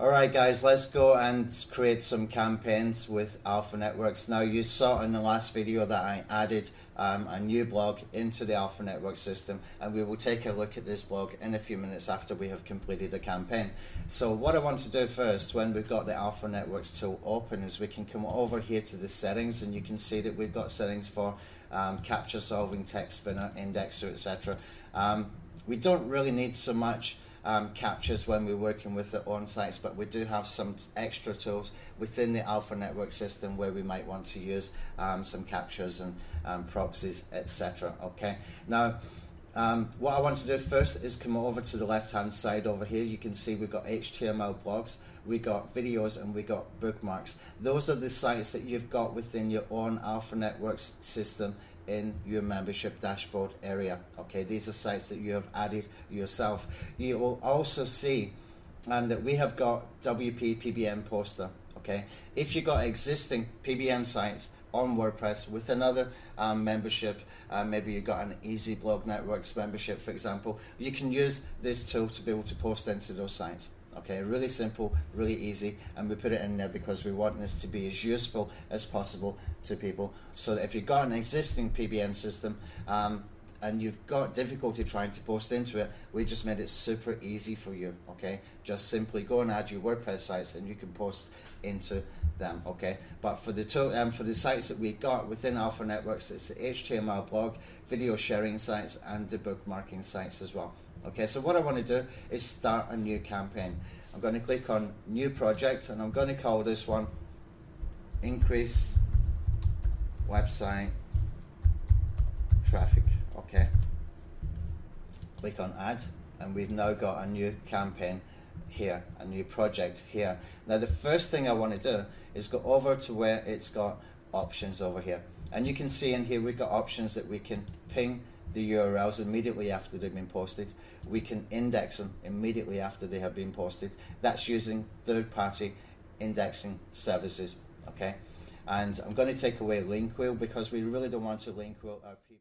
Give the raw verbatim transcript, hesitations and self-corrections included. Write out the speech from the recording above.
Alright guys, let's go and create some campaigns with Alpha Networks. Now you saw in the last video that I added um, a new blog into the Alpha Network system, and we will take a look at this blog in a few minutes after we have completed a campaign. So what I want to do first, when we've got the Alpha Networks tool open, is we can come over here to the settings, and you can see that we've got settings for um, capture solving, text spinner, indexer, et cetera. Um, we don't really need so much Um, captures when we're working with the own sites, but we do have some extra tools within the Alpha Network system where we might want to use um, some captures and um, proxies, et cetera. Okay, now um, what I want to do first is come over to the left hand side over here. You can see we've got H T M L blogs, we got videos, and we got bookmarks. Those are the sites that you've got within your own Alpha Networks system in your membership dashboard area. Okay, these are sites that you have added yourself. You will also see um, that we have got W P P B N poster. Okay, if you've got existing P B N sites on WordPress with another um, membership, uh, maybe you've got an Easy Blog Networks membership, for example, you can use this tool to be able to post into those sites. Okay, really simple, really easy, and we put it in there because we want this to be as useful as possible to people, so that if you've got an existing P B N system um, and you've got difficulty trying to post into it, we just made it super easy for you. Okay, just simply go and add your WordPress sites and you can post into them. Okay, but for the to um, for the sites that we've got within Alpha Networks, it's the H T M L blog, video sharing sites, and the bookmarking sites as well. Okay, so what I want to do is start a new campaign. I'm going to click on New Project, and I'm going to call this one Increase Website Traffic. Okay, click on Add, and we've now got a new campaign here, a new project here. Now the first thing I want to do is go over to where it's got options over here, and you can see in here we've got options that we can ping the U R Ls immediately after they've been posted. We can index them immediately after they have been posted. That's using third-party indexing services. Okay, and I'm going to take away link wheel because we really don't want to link wheel our people.